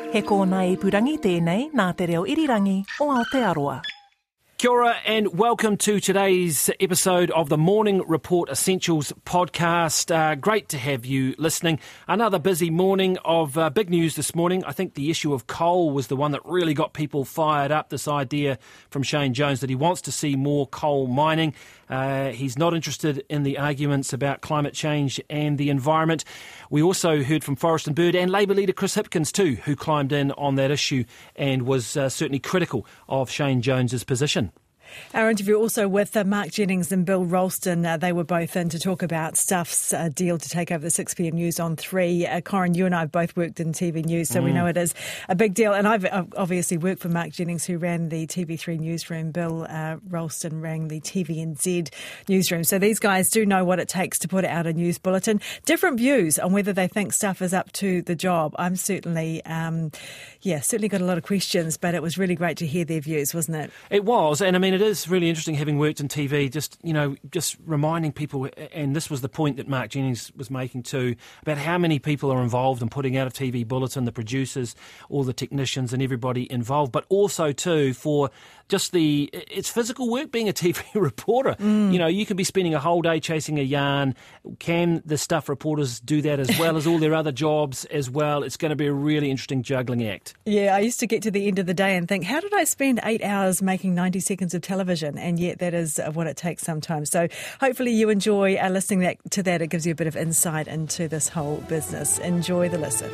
He kōna ipurangi tēnei nā te reo irirangi o Aotearoa. Kia ora and welcome to today's episode of the Morning Report Essentials podcast. Great to have you listening. Another busy morning of big news this morning. I think the issue of coal was the one that really got people fired up, this idea from Shane Jones that he wants to see more coal mining. He's not interested in the arguments about climate change and the environment. We also heard from Forest and Bird and Labour leader Chris Hipkins too, who climbed in on that issue and was certainly critical of Shane Jones's position. Our interview also with Mark Jennings and Bill Ralston. They were both in to talk about Stuff's deal to take over the 6pm news on 3. Corin, you and I have both worked in TV news, so we know it is a big deal. And I've obviously worked for Mark Jennings, who ran the TV3 newsroom. Bill Ralston ran the TVNZ newsroom. So these guys do know what it takes to put out a news bulletin. Different views on whether they think Stuff is up to the job. I'm certainly got a lot of questions, but it was really great to hear their views, wasn't it? It was, and I mean, it is really interesting having worked in TV, just reminding people, and this was the point that Mark Jennings was making too, about how many people are involved in putting out a TV bulletin, the producers, all the technicians and everybody involved, but also too for just it's physical work being a TV reporter. You know, you could be spending a whole day chasing a yarn. Can the Stuff reporters do that as well as all their other jobs as well? It's going to be a really interesting juggling act. Yeah, I used to get to the end of the day and think, how did I spend 8 hours making 90 seconds of television? And yet that is what it takes sometimes. So hopefully you enjoy listening to that. It gives you a bit of insight into this whole business. Enjoy the listen.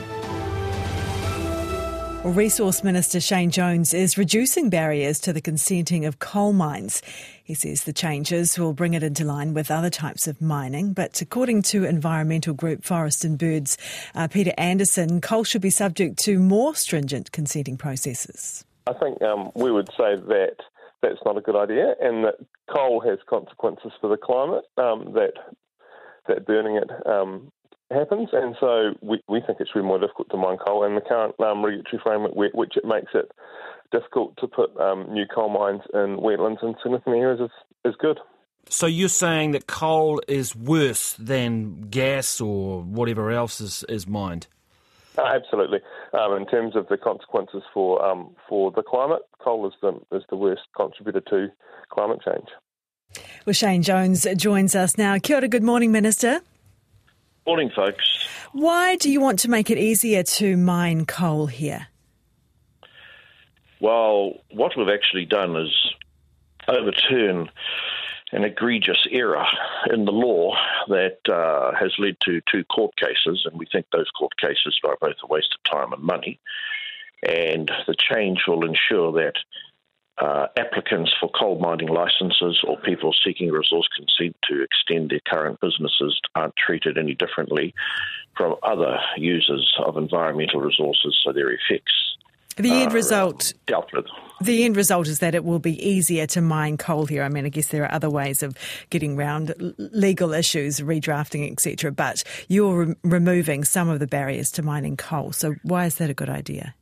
Resource Minister Shane Jones is reducing barriers to the consenting of coal mines. He says the changes will bring it into line with other types of mining. But according to environmental group Forest and Birds, Peter Anderson, coal should be subject to more stringent consenting processes. I think we would say that that's not a good idea, and that coal has consequences for the climate, that burning it happens, and so we think it's really more difficult to mine coal, and the current regulatory framework, which it makes it difficult to put new coal mines in wetlands in significant areas, is good. So you're saying that coal is worse than gas or whatever else is mined? Absolutely. In terms of the consequences for the climate, coal is the worst contributor to climate change. Well, Shane Jones joins us now. Kia ora, good morning, Minister. Morning, folks. Why do you want to make it easier to mine coal here? Well, what we've actually done is overturn an egregious error in the law that has led to 2 court cases, and we think those court cases are both a waste of time and money. And the change will ensure that applicants for coal mining licences or people seeking resource consent to extend their current businesses aren't treated any differently from other users of environmental resources, so their effects The end result dealt with. The end result is that it will be easier to mine coal here. I mean, I guess there are other ways of getting around legal issues, redrafting, etc. But you're removing some of the barriers to mining coal. So why is that a good idea?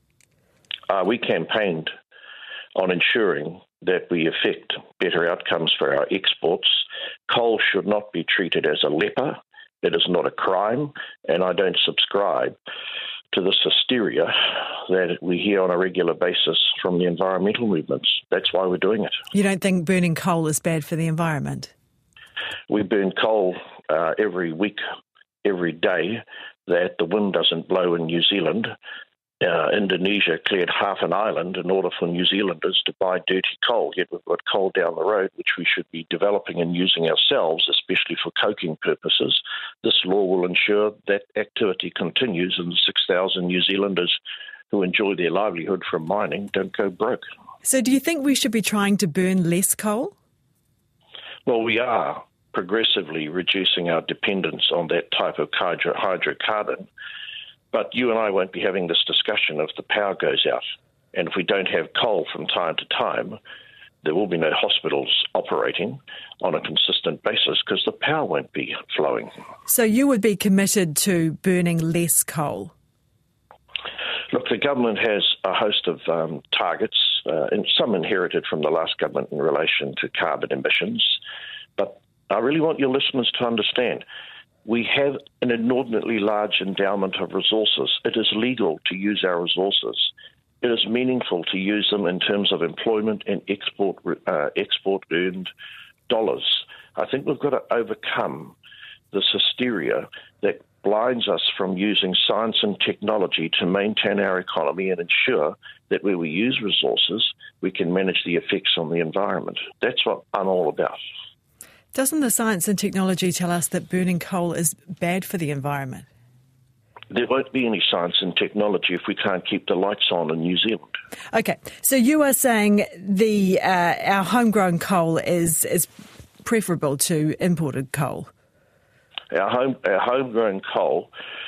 We campaigned on ensuring that we effect better outcomes for our exports. Coal should not be treated as a leper. It is not a crime, and I don't subscribe to this hysteria that we hear on a regular basis from the environmental movements. That's why we're doing it. You don't think burning coal is bad for the environment? We burn coal every week, every day that the wind doesn't blow in New Zealand. Indonesia cleared half an island in order for New Zealanders to buy dirty coal, yet we've got coal down the road which we should be developing and using ourselves, especially for coking purposes. This law will ensure that activity continues and the 6,000 New Zealanders who enjoy their livelihood from mining don't go broke. So do you think we should be trying to burn less coal? Well, we are progressively reducing our dependence on that type of hydrocarbon. But you and I won't be having this discussion if the power goes out. And if we don't have coal from time to time, there will be no hospitals operating on a consistent basis because the power won't be flowing. So you would be committed to burning less coal? Look, the government has a host of targets, and some inherited from the last government in relation to carbon emissions. But I really want your listeners to understand We have an inordinately large endowment of resources. It is legal to use our resources. It is meaningful to use them in terms of employment and export earned dollars. I think we've got to overcome this hysteria that blinds us from using science and technology to maintain our economy and ensure that where we use resources, we can manage the effects on the environment. That's what I'm all about. Doesn't the science and technology tell us that burning coal is bad for the environment? There won't be any science and technology if we can't keep the lights on in New Zealand. Okay, so you are saying our homegrown coal is preferable to imported coal? Our homegrown coal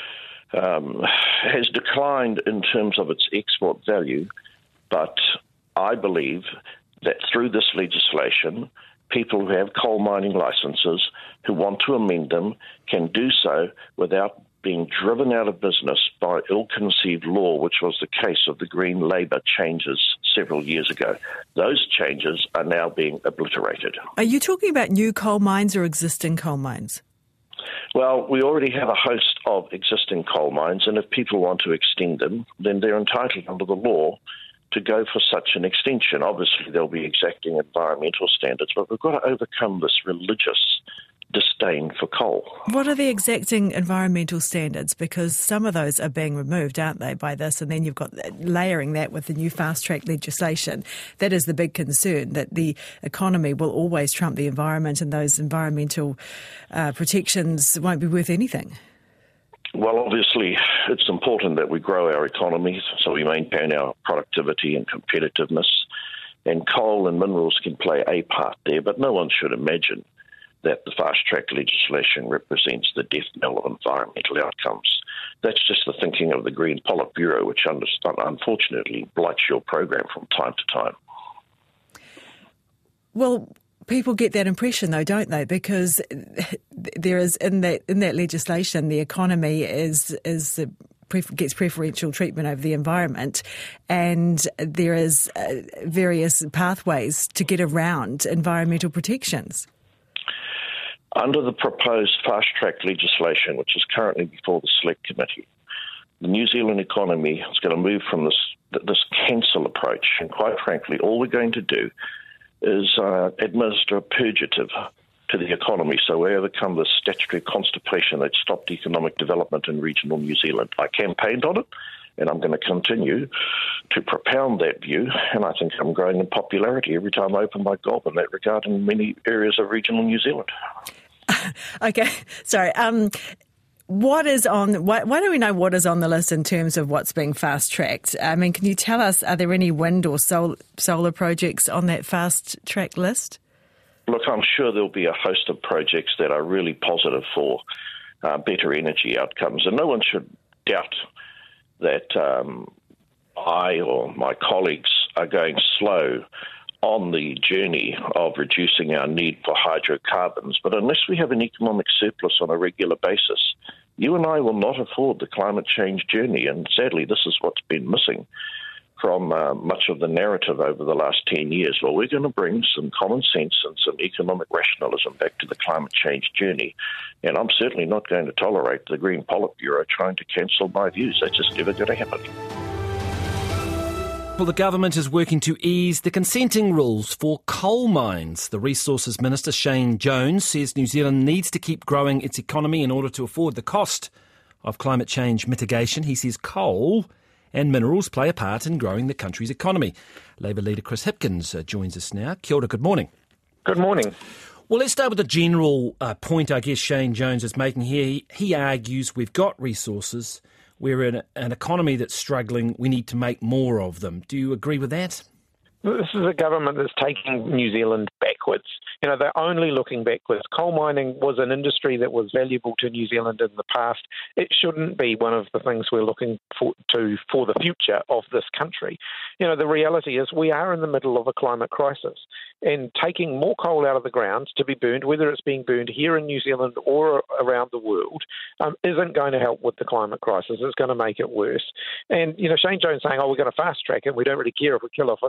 has declined in terms of its export value, but I believe that through this legislation, people who have coal mining licences who want to amend them can do so without being driven out of business by ill-conceived law, which was the case of the Green Labour changes several years ago. Those changes are now being obliterated. Are you talking about new coal mines or existing coal mines? Well, we already have a host of existing coal mines, and if people want to extend them, then they're entitled under the law to go for such an extension. Obviously, they'll be exacting environmental standards, but we've got to overcome this religious disdain for coal. What are the exacting environmental standards? Because some of those are being removed, aren't they, by this? And then you've got layering that with the new fast-track legislation. That is the big concern, that the economy will always trump the environment and those environmental protections won't be worth anything. Well, obviously, it's important that we grow our economy so we maintain our productivity and competitiveness. And coal and minerals can play a part there, but no one should imagine that the fast-track legislation represents the death knell of environmental outcomes. That's just the thinking of the Green Politburo, which unfortunately blights your program from time to time. Well, people get that impression, though, don't they? Because there is in that legislation, the economy gets preferential treatment over the environment, and there is various pathways to get around environmental protections. Under the proposed fast-track legislation, which is currently before the Select Committee, the New Zealand economy is going to move from this cancel approach, and quite frankly, all we're going to do is administer a purgative to the economy, so we overcome the statutory constipation that stopped economic development in regional New Zealand. I campaigned on it, and I'm going to continue to propound that view, and I think I'm growing in popularity every time I open my gob in that regard in many areas of regional New Zealand. Okay, sorry. What is on? Why don't we know what is on the list in terms of what's being fast-tracked? I mean, can you tell us, are there any wind or solar projects on that fast-track list? Look, I'm sure there'll be a host of projects that are really positive for better energy outcomes, and no one should doubt that I or my colleagues are going slow on the journey of reducing our need for hydrocarbons. But unless we have an economic surplus on a regular basis, you and I will not afford the climate change journey. And sadly, this is what's been missing from much of the narrative over the last 10 years. Well, we're going to bring some common sense and some economic rationalism back to the climate change journey. And I'm certainly not going to tolerate the Green Politburo trying to cancel my views. That's just never going to happen. Well, the government is working to ease the consenting rules for coal mines. The Resources Minister, Shane Jones, says New Zealand needs to keep growing its economy in order to afford the cost of climate change mitigation. He says coal and minerals play a part in growing the country's economy. Labour leader Chris Hipkins joins us now. Kia ora, good morning. Good morning. Well, let's start with the general point, I guess, Shane Jones is making here. He argues we've got resources. We're in an economy that's struggling. We need to make more of them. Do you agree with that? This is a government that's taking New Zealand backwards. You know, they're only looking backwards. Coal mining was an industry that was valuable to New Zealand in the past. It shouldn't be one of the things we're looking for the future of this country. You know, the reality is we are in the middle of a climate crisis, and taking more coal out of the ground to be burned, whether it's being burned here in New Zealand or around the world, isn't going to help with the climate crisis. It's going to make it worse. And, you know, Shane Jones saying, we're going to fast track it. We don't really care if we kill off native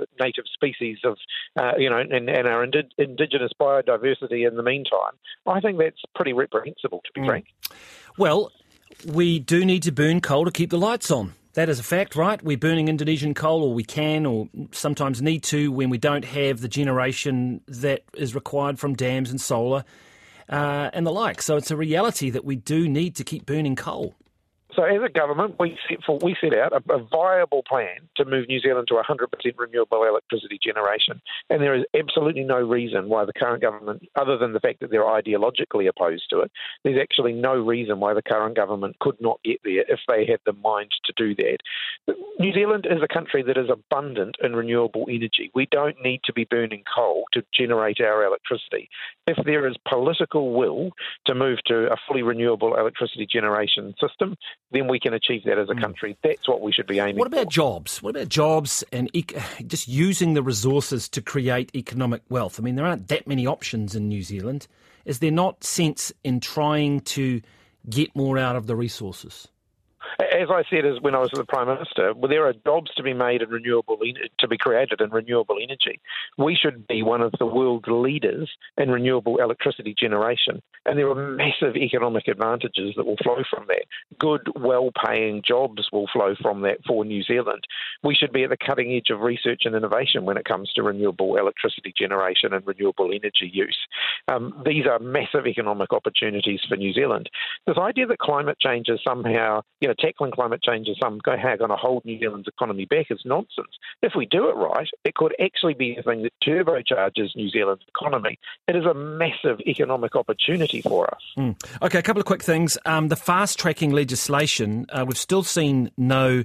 species of, and our indigenous biodiversity in the meantime, I think that's pretty reprehensible, to be frank. Well, we do need to burn coal to keep the lights on. That is a fact, right? We're burning Indonesian coal, or we can, or sometimes need to, when we don't have the generation that is required from dams and solar and the like. So it's a reality that we do need to keep burning coal. So as a government, we set out a viable plan to move New Zealand to 100% renewable electricity generation. And there is absolutely no reason why the current government, other than the fact that they're ideologically opposed to it, there's actually no reason why the current government could not get there if they had the mind to do that. New Zealand is a country that is abundant in renewable energy. We don't need to be burning coal to generate our electricity. If there is political will to move to a fully renewable electricity generation system, then we can achieve that as a country. That's what we should be aiming for. What about jobs? What about jobs and just using the resources to create economic wealth? I mean, there aren't that many options in New Zealand. Is there not sense in trying to get more out of the resources? As I said, as when I was the Prime Minister, there are jobs to be made in to be created in renewable energy. We should be one of the world leaders in renewable electricity generation, and there are massive economic advantages that will flow from that. Good, well-paying jobs will flow from that for New Zealand. We should be at the cutting edge of research and innovation when it comes to renewable electricity generation and renewable energy use. These are massive economic opportunities for New Zealand. This idea that climate change is somehow, tackling climate change is somehow going to hold New Zealand's economy back is nonsense. If we do it right, it could actually be the thing that turbocharges New Zealand's economy. It is a massive economic opportunity for us. Okay, a couple of quick things. The fast-tracking legislation, we've still seen no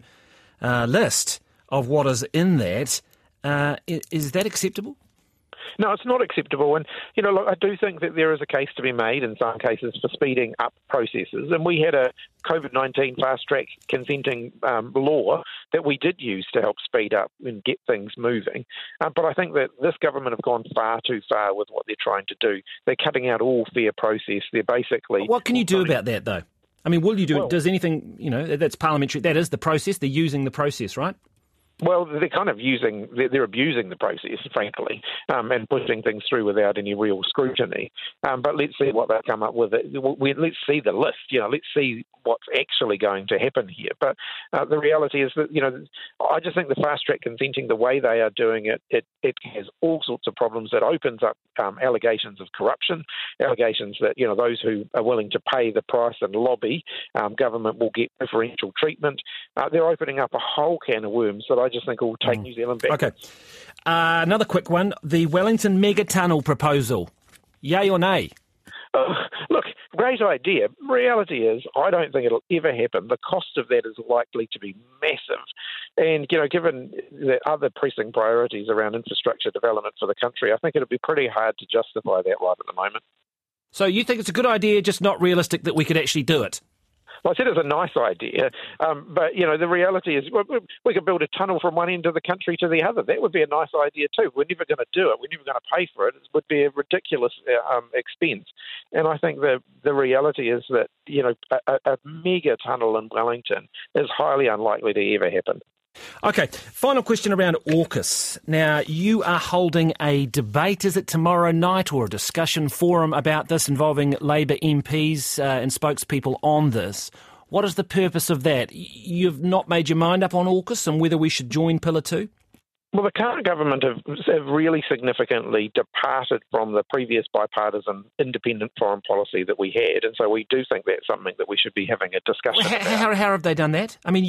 list of what is in that. Is that acceptable? No, it's not acceptable. And, look, I do think that there is a case to be made in some cases for speeding up processes. And we had a COVID-19 fast-track consenting law that we did use to help speed up and get things moving. But I think that this government have gone far too far with what they're trying to do. They're cutting out all fair process. They're basically... What can you do about that, though? I mean, will you do... does anything... that's parliamentary. That is the process. They're using the process, right? Well, they're kind of they're abusing the process, frankly, and pushing things through without any real scrutiny. But let's see what they come up with. Let's see the list. Let's see what's actually going to happen here. But the reality is that, I just think the fast-track consenting, the way they are doing it, it has all sorts of problems. It opens up allegations of corruption, allegations that, those who are willing to pay the price and lobby, government will get preferential treatment. They're opening up a whole can of worms that I just think will take New Zealand back. Okay. Another quick one. The Wellington Megatunnel proposal. Yay or nay? Look, great idea. Reality is, I don't think it'll ever happen. The cost of that is likely to be massive. And, given the other pressing priorities around infrastructure development for the country, I think it'll be pretty hard to justify that right at the moment. So you think it's a good idea, just not realistic that we could actually do it? Well, I said it's a nice idea, but, the reality is we could build a tunnel from one end of the country to the other. That would be a nice idea too. We're never going to do it. We're never going to pay for it. It would be a ridiculous expense. And I think the reality is that, a mega tunnel in Wellington is highly unlikely to ever happen. Okay, final question around AUKUS. Now, you are holding a debate, is it tomorrow night, or a discussion forum about this involving Labour MPs and spokespeople on this. What is the purpose of that? You've not made your mind up on AUKUS and whether we should join Pillar 2? Well, the current government have really significantly departed from the previous bipartisan independent foreign policy that we had, and so we do think that's something that we should be having a discussion about. How have they done that? I mean,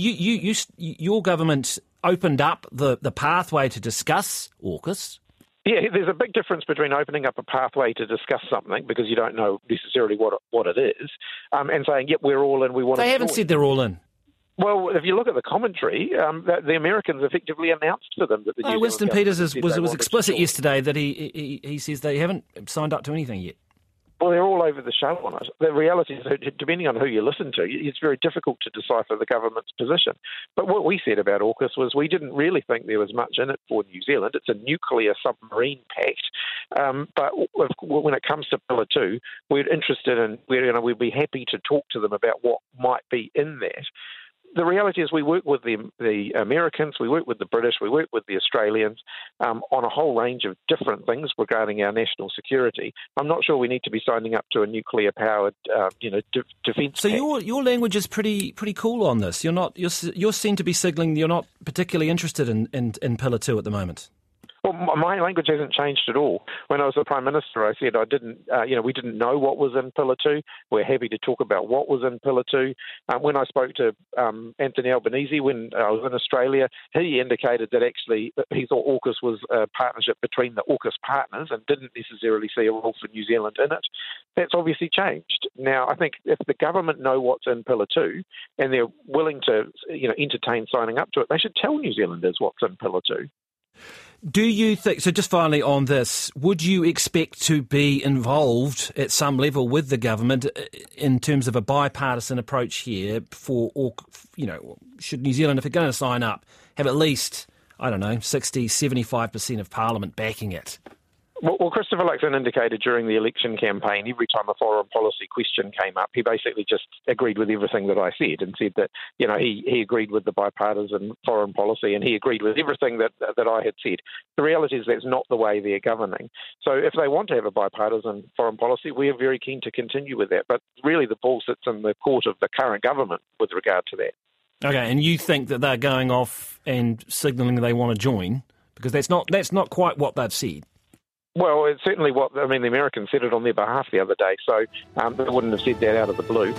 your government opened up the pathway to discuss AUKUS. Yeah, there's a big difference between opening up a pathway to discuss something because you don't know necessarily what it is, and saying, yep, we're all in, we want to... They haven't said they're all in. Well, if you look at the commentary, the Americans effectively announced for them that the New Zealand Winston Peters was explicit to yesterday that he says they haven't signed up to anything yet. Well, they're all over the show on it. The reality is, depending on who you listen to, it's very difficult to decipher the government's position. But what we said about AUKUS was we didn't really think there was much in it for New Zealand. It's a nuclear submarine pact. But when it comes to Pillar 2, we're interested in, we'd be happy to talk to them about what might be in that. the reality is we work with the Americans, we work with the British, we work with the Australians on a whole range of different things regarding our national security. I'm not sure we need to be signing up to a nuclear-powered, defence. So your language is pretty cool on this. You're seen to be signalling you're not particularly interested in Pillar 2 at the moment. Well, my language hasn't changed at all. When I was the Prime Minister, I said we didn't know what was in Pillar 2. We're happy to talk about what was in Pillar 2. When I spoke to Anthony Albanese when I was in Australia, he indicated that actually he thought AUKUS was a partnership between the AUKUS partners and didn't necessarily see a role for New Zealand in it. That's obviously changed. Now, I think if the government know what's in Pillar 2 and they're willing to entertain signing up to it, they should tell New Zealanders what's in Pillar 2. Do you think, so just finally on this, would you expect to be involved at some level with the government in terms of a bipartisan approach here should New Zealand, if they're going to sign up, have at least, 60-75% of Parliament backing it? Well, Christopher Luxon indicated during the election campaign, every time a foreign policy question came up, he basically just agreed with everything that I said and said that, he agreed with the bipartisan foreign policy and he agreed with everything that I had said. The reality is that's not the way they're governing. So if they want to have a bipartisan foreign policy, we are very keen to continue with that. But really the ball sits in the court of the current government with regard to that. Okay, and you think that they're going off and signalling they want to join? Because that's not quite what they've said. Well, it's certainly the Americans said it on their behalf the other day, so they wouldn't have said that out of the blue.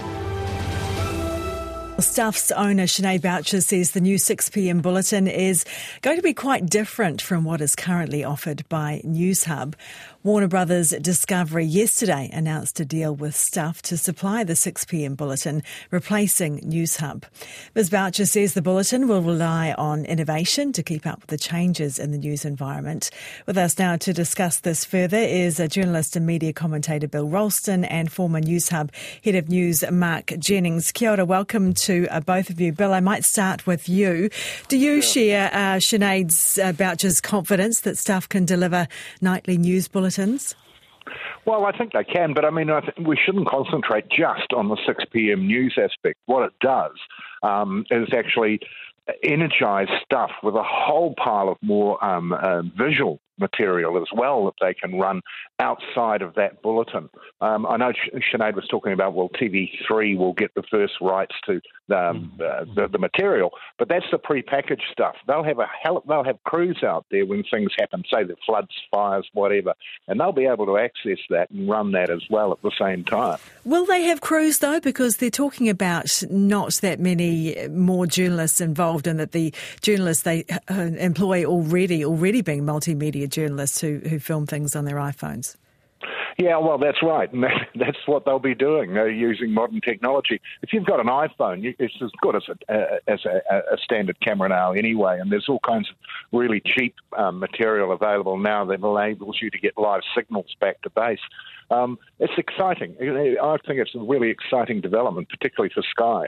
Stuff's owner Sinead Boucher says the new 6pm bulletin is going to be quite different from what is currently offered by Newshub. Warner Brothers Discovery yesterday announced a deal with Stuff to supply the 6pm bulletin, replacing Newshub. Ms Boucher says the bulletin will rely on innovation to keep up with the changes in the news environment. With us now to discuss this further is a journalist and media commentator Bill Ralston and former Newshub Head of News Mark Jennings. Kia ora, welcome to both of you. Bill, I might start with you. Do you share Sinead Boucher's confidence that Stuff can deliver nightly news bulletins? Well, I think they can, but I think we shouldn't concentrate just on the 6pm news aspect. What it does is actually energise Stuff with a whole pile of more visual material as well that they can run outside of that bulletin. I know Sinead was talking about, TV3 will get the first rights to the material, but that's the prepackaged stuff. They'll have crews out there when things happen, say the floods, fires, whatever, and they'll be able to access that and run that as well at the same time. Will they have crews though? Because they're talking about not that many more journalists involved, and that the journalists they employ already being multimedia journalists who film things on their iPhones. Yeah, well, that's right. And that's what they'll be doing, using modern technology. If you've got an iPhone, it's as good as a standard camera now anyway, and there's all kinds of really cheap material available now that enables you to get live signals back to base. It's exciting. I think it's a really exciting development, particularly for Sky.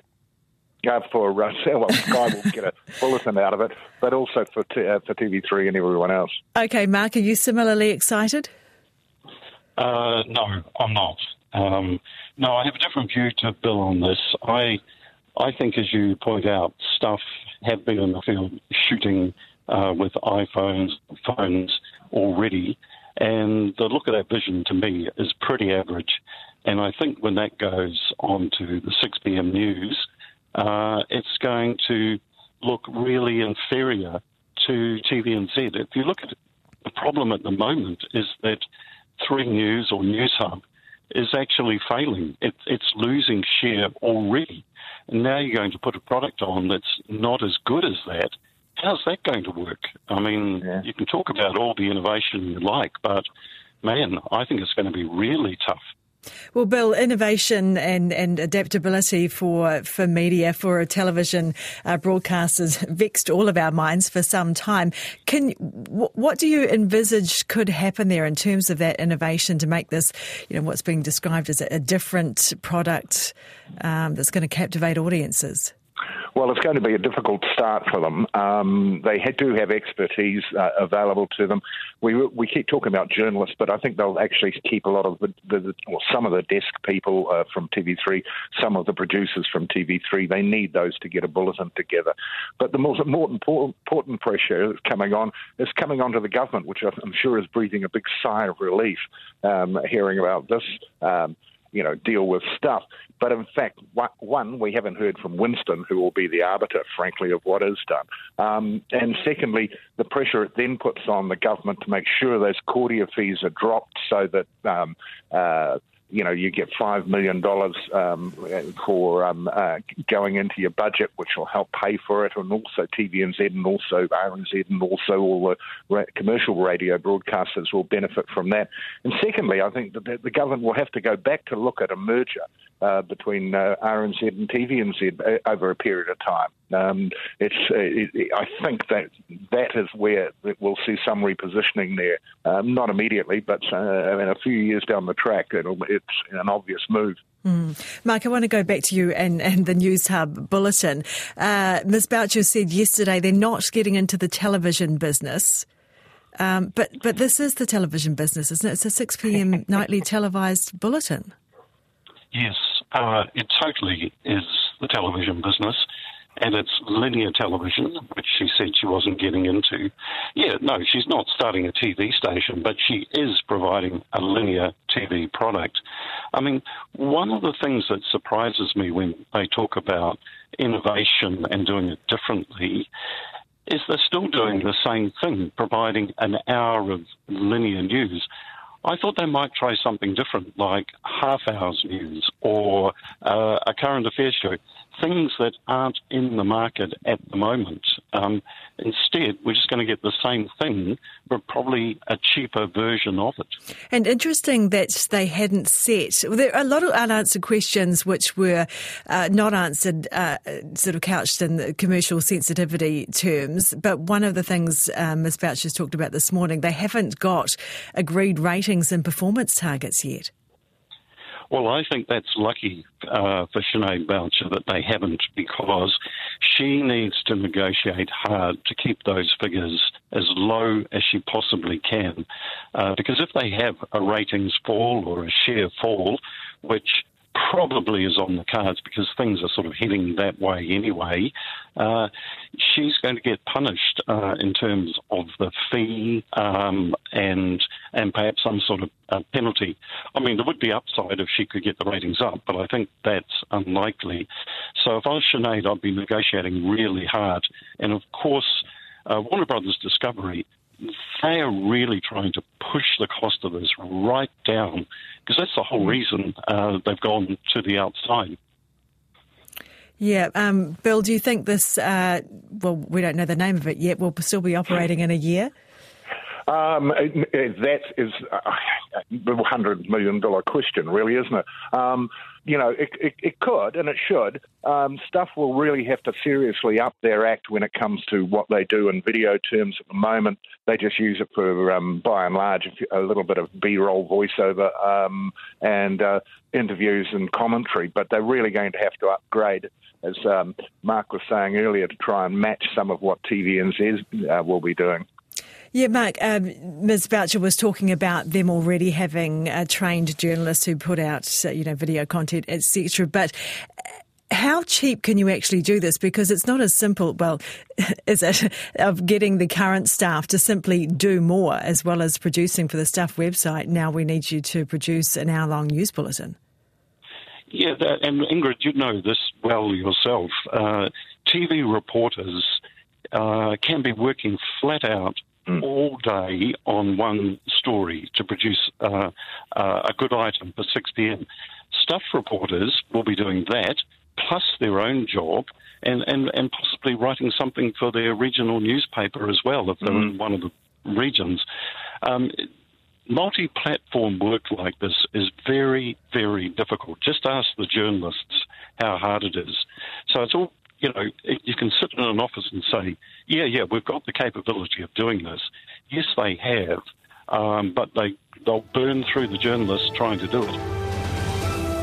Sky will get a bulletin out of it, but also for TV3 and everyone else. Okay, Mark, are you similarly excited? No, I'm not. No, I have a different view to Bill on this. I think, as you point out, Stuff have been in the field shooting with iPhones, phones already, and the look of that vision to me is pretty average. And I think when that goes on to the 6pm news, it's going to look really inferior to TVNZ. If you look at it, the problem at the moment is that 3 News or Newshub is actually failing. It's losing share already. And now you're going to put a product on that's not as good as that. How's that going to work? You can talk about all the innovation you like, but, man, I think it's going to be really tough. Well, Bill, innovation and adaptability for media, for television broadcasters vexed all of our minds for some time. What do you envisage could happen there in terms of that innovation to make this, what's being described as a different product that's going to captivate audiences? Well, it's going to be a difficult start for them. They do have expertise available to them. We keep talking about journalists, but I think they'll actually keep a lot of some of the desk people from TV3, some of the producers from TV3. They need those to get a bulletin together. But the more important pressure that's coming onto the government, which I'm sure is breathing a big sigh of relief hearing about this. Deal with stuff. But in fact, one, we haven't heard from Winston, who will be the arbiter, frankly, of what is done. And secondly, the pressure it then puts on the government to make sure those courtier fees are dropped so that you get $5 million for going into your budget, which will help pay for it, and also TVNZ and also RNZ and also all the commercial radio broadcasters will benefit from that. And secondly, I think that the government will have to go back to look at a merger between RNZ and TVNZ over a period of time. I think that is where we'll see some repositioning there. Not immediately, but a few years down the track, it's an obvious move. Mark, I want to go back to you and the News Hub bulletin. Ms. Boucher said yesterday they're not getting into the television business. But this is the television business, isn't it? It's a 6 p.m. nightly televised bulletin. Yes, it totally is the television business, and it's linear television, which she said she wasn't getting into. Yeah, no, she's not starting a TV station, but she is providing a linear TV product. I mean, one of the things that surprises me when they talk about innovation and doing it differently is they're still doing the same thing, providing an hour of linear news. I thought they might try something different, like half-hours news or a current affairs show, things that aren't in the market at the moment. Instead, we're just going to get the same thing, but probably a cheaper version of it. And interesting that they hadn't set... Well, there are a lot of unanswered questions which were not answered, sort of couched in the commercial sensitivity terms. But one of the things Ms. Boucher's talked about this morning, they haven't got agreed ratings and performance targets yet. Well, I think that's lucky for Sinead Boucher that they haven't, because she needs to negotiate hard to keep those figures as low as she possibly can. Because if they have a ratings fall or a share fall, which probably is on the cards because things are sort of heading that way anyway, she's going to get punished in terms of the fee and perhaps some sort of penalty. I mean, there would be upside if she could get the ratings up, but I think that's unlikely. So if I was Sinead, I'd be negotiating really hard. And of course, Warner Brothers Discovery, they are really trying to push the cost of this right down, because that's the whole reason they've gone to the outside. Yeah. Bill, do you think this, we don't know the name of it yet, will still be operating in a year? That is a $100 million question, really, isn't it? It could, and it should. Stuff will really have to seriously up their act when it comes to what they do in video terms at the moment. They just use it for, by and large, a little bit of B-roll voiceover and interviews and commentary. But they're really going to have to upgrade, as Mark was saying earlier, to try and match some of what TVNZ will be doing. Yeah, Mark, Ms. Boucher was talking about them already having trained journalists who put out, video content, etc. But how cheap can you actually do this? Because it's not as simple, is it, of getting the current staff to simply do more as well as producing for the Stuff website. Now we need you to produce an hour-long news bulletin. Yeah, and Ingrid, you know this well yourself. TV reporters can be working flat out all day on one story to produce a good item for 6 p.m. Stuff reporters will be doing that, plus their own job, and possibly writing something for their regional newspaper as well, if they're in one of the regions. Multi-platform work like this is very, very difficult. Just ask the journalists how hard it is. So it's all, you can sit in an office and say, yeah, we've got the capability of doing this. Yes, they have, but they'll burn through the journalists trying to do it.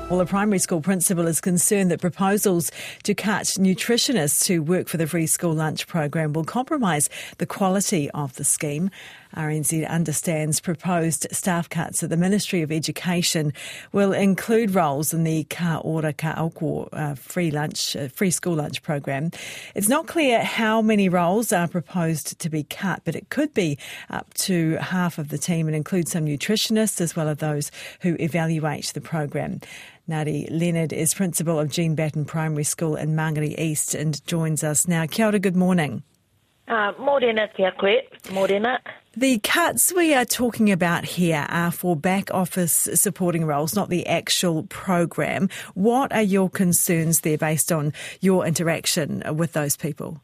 Well, a primary school principal is concerned that proposals to cut nutritionists who work for the free school lunch program will compromise the quality of the scheme. RNZ understands proposed staff cuts at the Ministry of Education will include roles in the Ka Ora Ka Auko free school lunch program. It's not clear how many roles are proposed to be cut, but it could be up to half of the team and include some nutritionists as well as those who evaluate the program. Nadi Leonard is principal of Jean Batten Primary School in Mangere East and joins us now. Kia ora, good morning. Morena, kia koe. Morena. The cuts we are talking about here are for back office supporting roles, not the actual program. What are your concerns there based on your interaction with those people?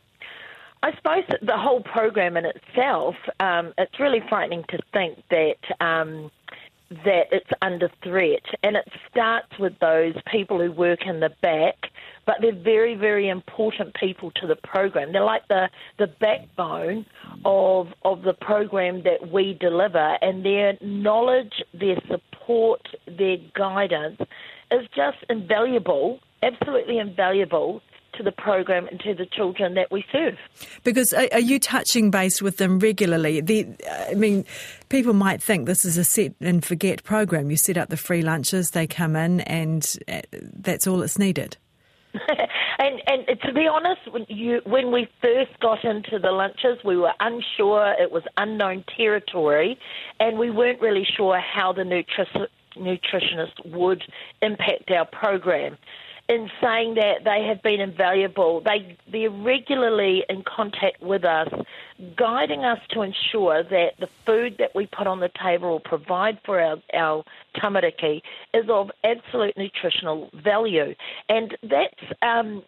I suppose that the whole program in itself, it's really frightening to think that it's under threat. And it starts with those people who work in the back, but they're very, very important people to the program. They're like the backbone of the program that we deliver, and their knowledge, their support, their guidance is just invaluable, absolutely invaluable to the program and to the children that we serve. Because are you touching base with them regularly? People might think this is a set and forget program. You set up the free lunches, they come in, and that's all that's needed. And to be honest, when we first got into the lunches, we were unsure. It was unknown territory, and we weren't really sure how the nutritionist would impact our program. In saying that, they have been invaluable. They're regularly in contact with us, guiding us to ensure that the food that we put on the table or provide for our tamariki is of absolute nutritional value. And that's,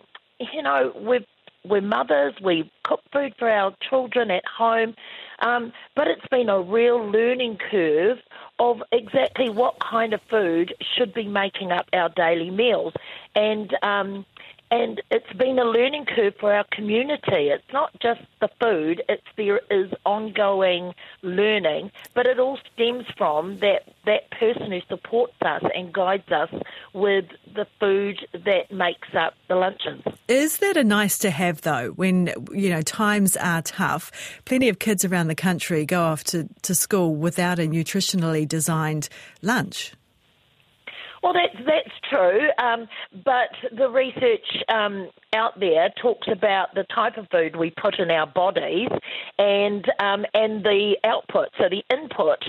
we're mothers, we cook food for our children at home, but it's been a real learning curve of exactly what kind of food should be making up our daily meals. And it's been a learning curve for our community. It's not just the food, there is ongoing learning, but it all stems from that person who supports us and guides us with the food that makes up the luncheons. Is that a nice to have, though, when, times are tough? Plenty of kids around the country go off to school without a nutritionally designed lunch. Well, that's true, but the research out there talks about the type of food we put in our bodies and the output. So the input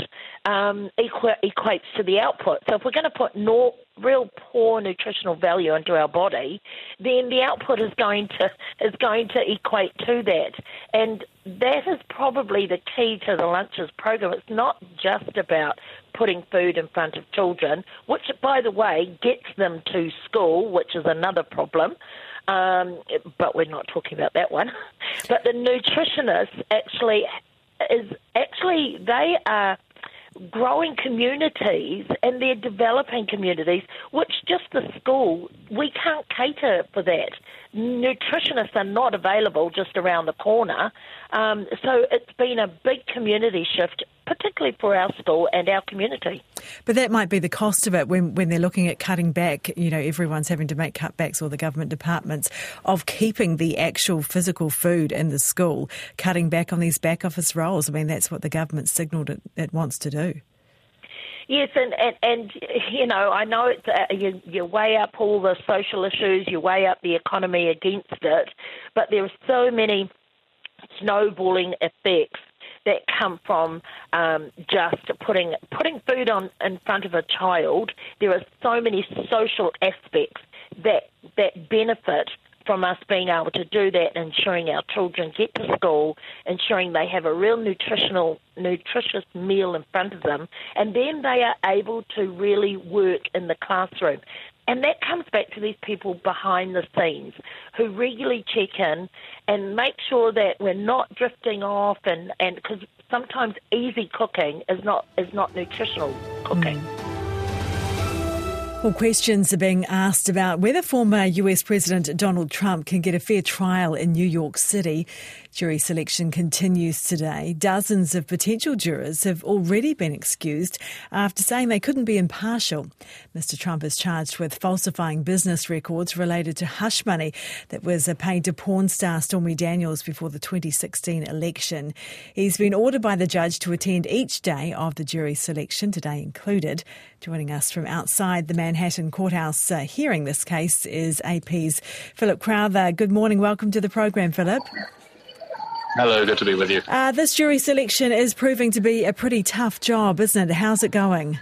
equates to the output. So if we're going to put real poor nutritional value into our body, then the output is going to equate to that. And that is probably the key to the lunches program. It's not just about putting food in front of children, which, by the way, gets them to school, which is another problem. But we're not talking about that one. But the nutritionists they are growing communities and they're developing communities, which just the school, we can't cater for that. Nutritionists are not available just around the corner. So it's been a big community shift, particularly for our school and our community. But that might be the cost of it when they're looking at cutting back. Everyone's having to make cutbacks, or the government departments, of keeping the actual physical food in the school, cutting back on these back office roles. I mean, that's what the government signalled it wants to do. Yes, and I know it's you weigh up all the social issues, you weigh up the economy against it, but there are so many snowballing effects that come from just putting food in front of a child. There are so many social aspects that benefit from us being able to do that, ensuring our children get to school, ensuring they have a real nutritious meal in front of them, and then they are able to really work in the classroom. And that comes back to these people behind the scenes who regularly check in and make sure that we're not drifting off, and because sometimes easy cooking is not nutritional cooking. Well, questions are being asked about whether former US President Donald Trump can get a fair trial in New York City. Jury selection continues today. Dozens of potential jurors have already been excused after saying they couldn't be impartial. Mr. Trump is charged with falsifying business records related to hush money that was paid to porn star Stormy Daniels before the 2016 election. He's been ordered by the judge to attend each day of the jury selection, today included. Joining us from outside the Manhattan Courthouse hearing this case is AP's Philip Crowther. Good morning. Welcome to the program, Philip. Hello, good to be with you. This jury selection is proving to be a pretty tough job, isn't it? How's it going?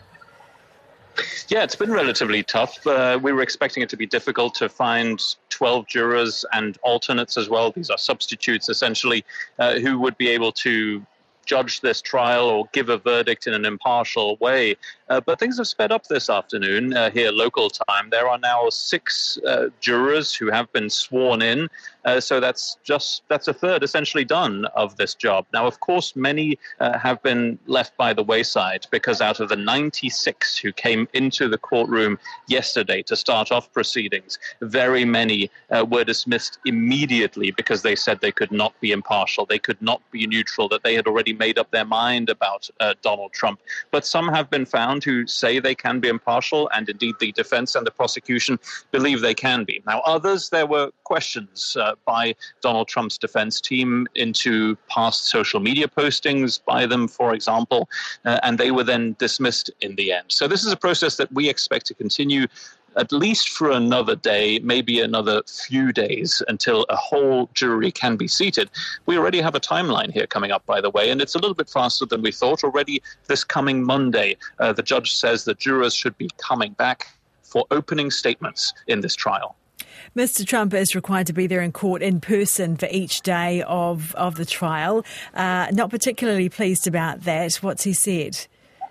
Yeah, it's been relatively tough. We were expecting it to be difficult to find 12 jurors and alternates as well. These are substitutes, essentially, who would be able to judge this trial or give a verdict in an impartial way. But things have sped up this afternoon here local time. There are now 6 jurors who have been sworn in. So that's a third essentially done of this job. Now, of course, many have been left by the wayside because out of the 96 who came into the courtroom yesterday to start off proceedings, very many were dismissed immediately because they said they could not be impartial, they could not be neutral, that they had already made up their mind about Donald Trump. But some have been found who say they can be impartial, and indeed the defense and the prosecution believe they can be. Now, others, there were questions by Donald Trump's defense team into past social media postings by them, for example, and they were then dismissed in the end. So this is a process that we expect to continue at least for another day, maybe another few days until a whole jury can be seated. We already have a timeline here coming up, by the way, and it's a little bit faster than we thought. Already this coming Monday, the judge says that jurors should be coming back for opening statements in this trial. Mr. Trump is required to be there in court in person for each day of the trial. Not particularly pleased about that. What's he said?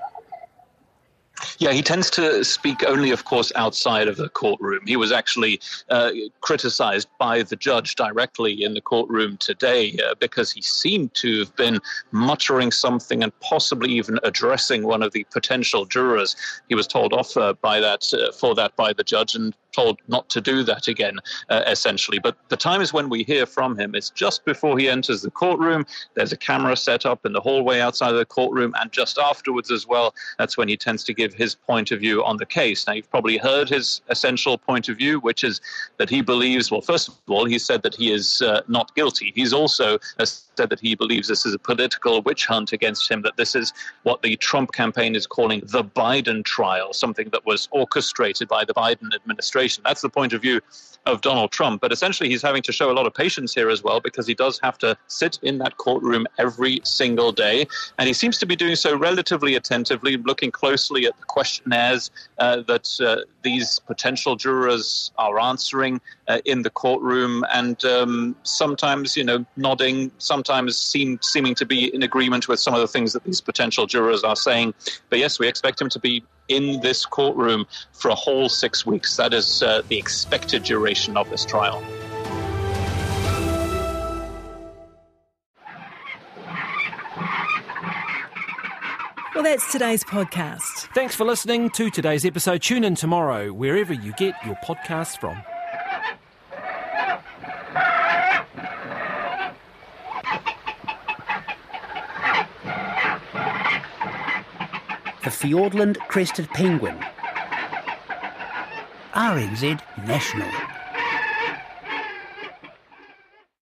Yeah, he tends to speak only, of course, outside of the courtroom. He was actually criticized by the judge directly in the courtroom today because he seemed to have been muttering something and possibly even addressing one of the potential jurors. He was told off for that by the judge and told not to do that again, essentially. But the time is when we hear from him. It's just before he enters the courtroom. There's a camera set up in the hallway outside of the courtroom, and just afterwards as well, that's when he tends to give his point of view on the case. Now, you've probably heard his essential point of view, which is that he believes, well, first of all, he said that he is not guilty. He's also said that he believes this is a political witch hunt against him, that this is what the Trump campaign is calling the Biden trial, something that was orchestrated by the Biden administration. That's the point of view of Donald Trump. But essentially, he's having to show a lot of patience here as well, because he does have to sit in that courtroom every single day. And he seems to be doing so relatively attentively, looking closely at the questionnaires that these potential jurors are answering in the courtroom, and sometimes, nodding, sometimes seeming to be in agreement with some of the things that these potential jurors are saying. But yes, we expect him to be in this courtroom for a whole 6 weeks. That is the expected duration of this trial. Well, that's today's podcast. Thanks for listening to today's episode. Tune in tomorrow, wherever you get your podcasts from. The Fiordland Crested Penguin. RNZ National.